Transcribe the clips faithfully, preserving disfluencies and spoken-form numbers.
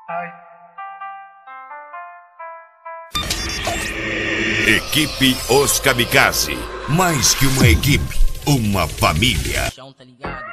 Ai. Equipe Os Kamikaze. Mais que uma equipe, uma família. Tá ligado?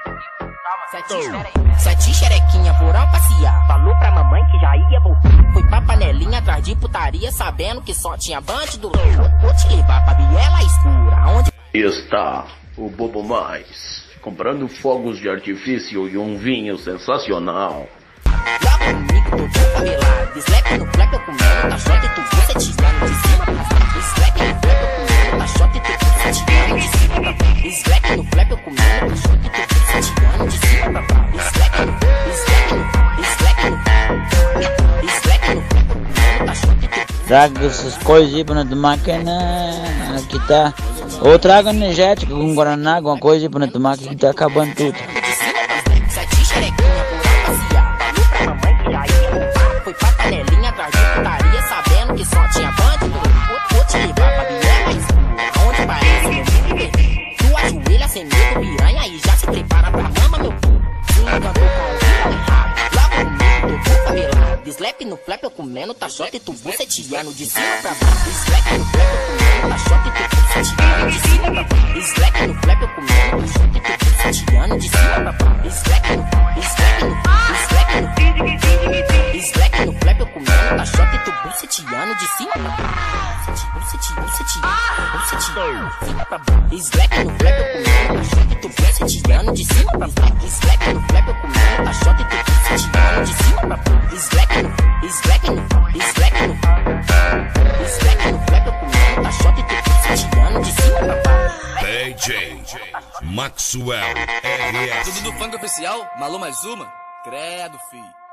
Sete xerequinha, porão passear. Falou pra mamãe que já ia voltar. Foi pra panelinha atrás de putaria, sabendo que só tinha bandido. Vou te levar pra biela escura. Onde está o Bobo Mais, comprando fogos de artifício e um vinho sensacional. Lá comigo, todo favelado. Slap no flap, eu comendo. Tá shot e tu você tirando de cima pra baixo. Slap no flap, eu comendo. Tá shot e tu você tirando de cima pra baixo. Slap no flap, eu comendo. Tá shot e tu você tirando de cima pra baixo. Slap no flap, slap no flap, slap no flap, slap no flap, eu comendo. Tá shot e tu. Traga essas coisas aí pra nós tomar, que não, aqui tá. Ou traga energético com guaraná, alguma coisa aí pra nós tomar, que aqui tá acabando tudo. Sete xerequinha, porão passear. Falou pra mamãe que já ia voltar. Foi pra panelinha atrás de putaria, sabendo que só tinha bandido. Vou te levar pra biela escura, onde parece meu filho. Tu ajoelha sem medo, piranha, e já se prepara pra mama, meu filho. Se encantou com o rio errado. Lá comigo, todo favelado. Slap no flap, eu comendo, tá shot e tu você tirando de cima pra baixo. Slap no flap, eu comendo, tá shot e tu você tirando de cima pra baixo. Slap no flap, eu comendo, tá shot e tu você tirando de cima pra baixo. Slap no flap, slap no flap, slap no flap, slap no flap, eu comendo, tá shot e tu você tirando de cima pra baixo. Você tirando, você tirando, você tirando de cima pra baixo. Slap no flap, eu comendo, tá shot e tu você tirando de cima pra baixo. Slap no flap, eu comendo, tá shot e tu você tirando de cima pra baixo. Slap no slap no slap no slap no flap, eu comendo, tá shot e tu você tirando de cima pra baixo. D J Maxwell R S. Tudo do funk oficial, Malu mais uma, credo, fi.